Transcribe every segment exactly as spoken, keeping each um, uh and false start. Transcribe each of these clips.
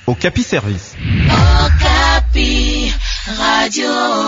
Okapi Service. Okapi, Radio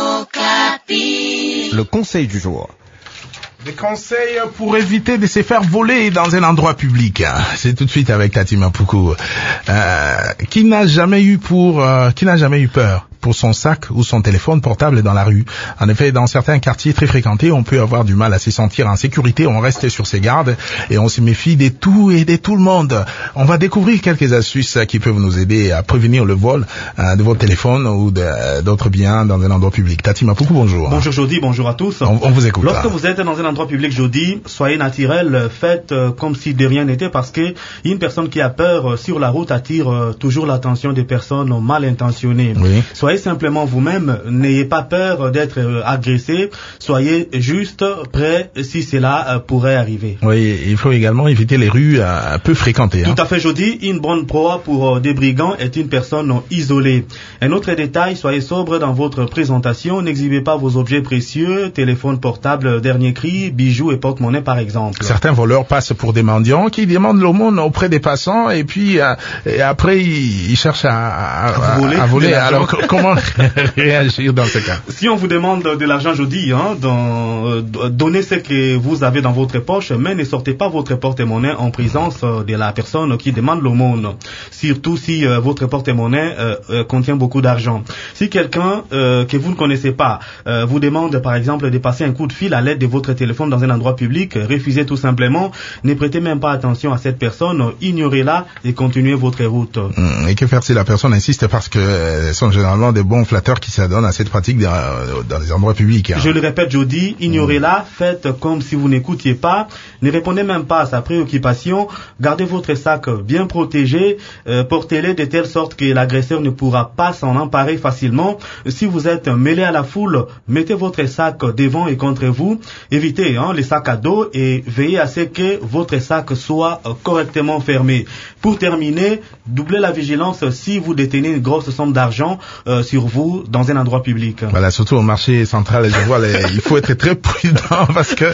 Okapi. Le conseil du jour. Des conseils pour éviter de se faire voler dans un endroit public. C'est tout de suite avec Tati Mapuku. Euh, qui n'a jamais eu pour, euh, qui n'a jamais eu peur pour son sac ou son téléphone portable dans la rue. En effet, dans certains quartiers très fréquentés, on peut avoir du mal à se sentir en sécurité. On reste sur ses gardes et on se méfie de tout et de tout le monde. On va découvrir quelques astuces qui peuvent nous aider à prévenir le vol euh, de votre téléphone ou de, d'autres biens dans un endroit public. Tati Mapuku, bonjour. Bonjour Jody, bonjour à tous. On, on vous écoute. Lorsque là. vous êtes dans un endroit public, Jody, soyez naturel, faites euh, comme si de rien n'était, parce que une personne qui a peur euh, sur la route attire euh, toujours l'attention des personnes mal intentionnées. Oui. Soyez simplement vous-même, n'ayez pas peur d'être euh, agressé, soyez juste prêt si cela euh, pourrait arriver. Oui, il faut également éviter les rues euh, peu fréquentées. Tout hein. à fait, Jody. Une bonne proie pour euh, des brigands est une personne euh, isolée. Un autre détail, soyez sobre dans votre présentation, n'exhibez pas vos objets précieux, téléphone portable dernier cri, bijoux et porte-monnaie par exemple. Certains voleurs passent pour des mendiants qui demandent l'aumône auprès des passants et puis euh, et après ils, ils cherchent à, à, à voler. À voler. Alors comment réagir dans ce cas? Si on vous demande de l'argent, Jody, hein, dans, euh, donnez ce que vous avez dans votre poche, mais ne sortez pas votre porte-monnaie en présence euh, de la personne qui demande l'aumône. Surtout si euh, votre porte-monnaie euh, euh, contient beaucoup d'argent. Si quelqu'un euh, que vous ne connaissez pas euh, vous demande par exemple de passer un coup de fil à l'aide de votre téléphone dans un endroit public, refusez tout simplement, ne prêtez même pas attention à cette personne, ignorez-la et continuez votre route. Et que faire si la personne insiste, parce que ce sont généralement des bons flatteurs qui s'adonnent à cette pratique dans, dans les endroits publics. Hein. Je le répète, Jody, ignorez-la, faites comme si vous n'écoutiez pas, ne répondez même pas à sa préoccupation, gardez votre sac bien protégé, euh, portez-le de telle sorte que l'agresseur ne pourra pas s'en emparer facilement. Si vous êtes mêlé à la foule, mettez votre sac devant et contre vous, évitez hein, les sacs à dos et veillez à ce que votre sac soit euh, correctement fermé. Pour terminer, doublez la vigilance si vous détenez une grosse somme d'argent euh, sur vous dans un endroit public. Voilà, surtout au marché central, je vois, les, il faut être très prudent parce que euh,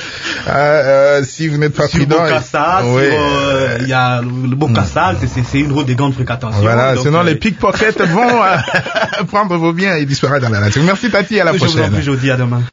euh, si vous n'êtes pas sur prudent... Bokassa, oui, il euh, y a le Bokassa, mmh. c'est, c'est une route de grande fréquentation. Voilà, donc, sinon euh, les pickpockets vont euh, prendre vos biens et disparaître dans la nature. Merci Tati, à la je prochaine. vous en prie, Jody, à demain.